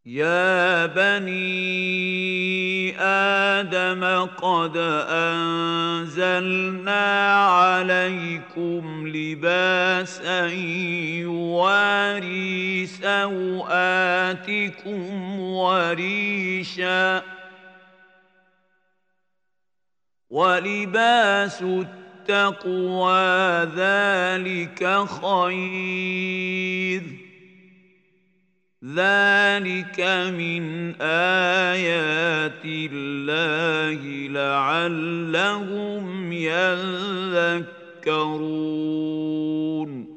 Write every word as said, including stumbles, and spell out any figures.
يا بني آدم قد أنزلنا عليكم لباسا يواري سوآتكم وريشا ولباس التقوى ذلك خير ذلك من آيات الله لعلهم يذكرون